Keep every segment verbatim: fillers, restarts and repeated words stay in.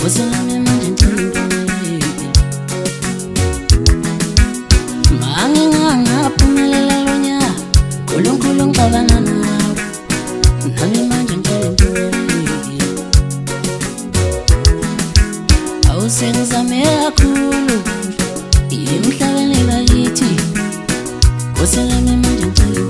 Usalame manje ngicela Mangi ngaphumelela lo nyaka uNkulunkulu ngicabanga nawe nami manje ngicela Awusengizame kakhulu emhlabeni bakithi Usalame manje ngicela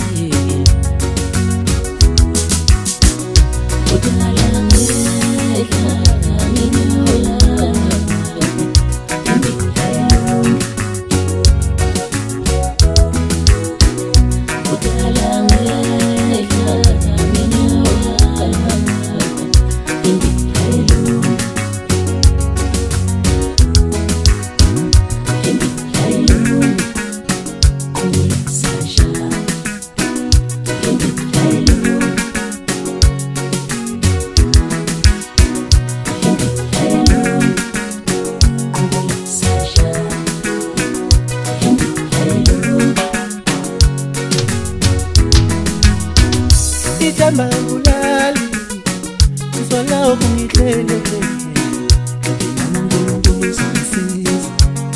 Itamba ulali Usola ukungihlele UNkulunkulu uzangisiza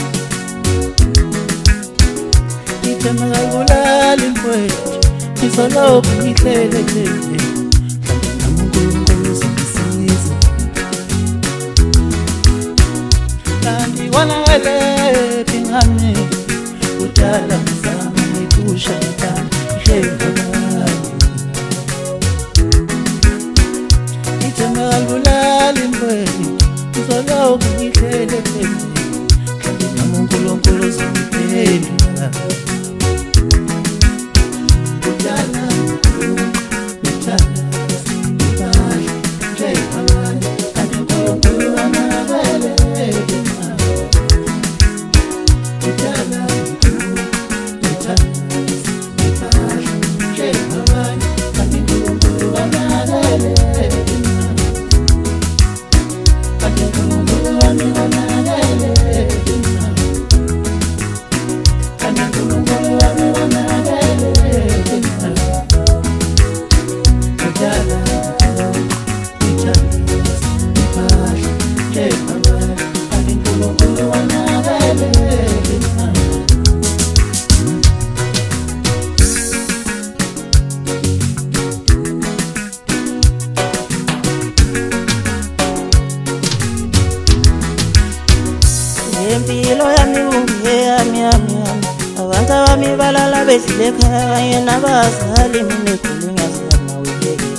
Itamba ulali mfowethu Usola ukungihlele UNkulunkulu uzangisiza Kanti wanakale pingane Udala mzama ngikusha itamba Ihlele Alulali mfowethu Usola ukungihlele Kanti nami uNkulunkulu uzangiphendula Udala ngithanda sibali njengabanye Kanti uNkulunkulu wanakele Udala ngithanda sibali njengabanye Kanti uNkulunkulu wanakele Impilo yami ungeyami yami abantu abami balala bedlile ekhaya nabazali mina ekhulunyaza mawuyeke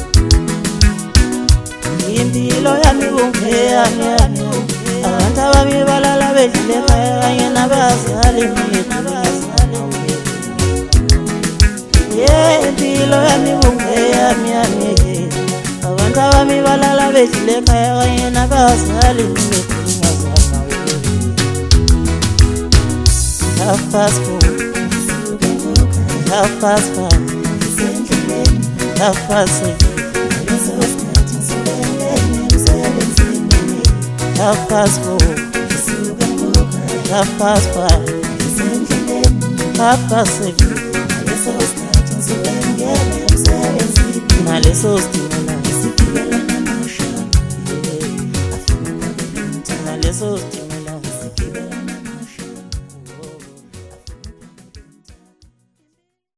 Impilo yami ungeyami yami abantu abami balala bedlile ekhaya nabazali mina ekhulunyaza Yeah impilo yami ungeyami yami abantu abami balala bedlile ekhaya nabazali mina Half past four, half past five, half past six, half past four, half past five, half past six. Naleso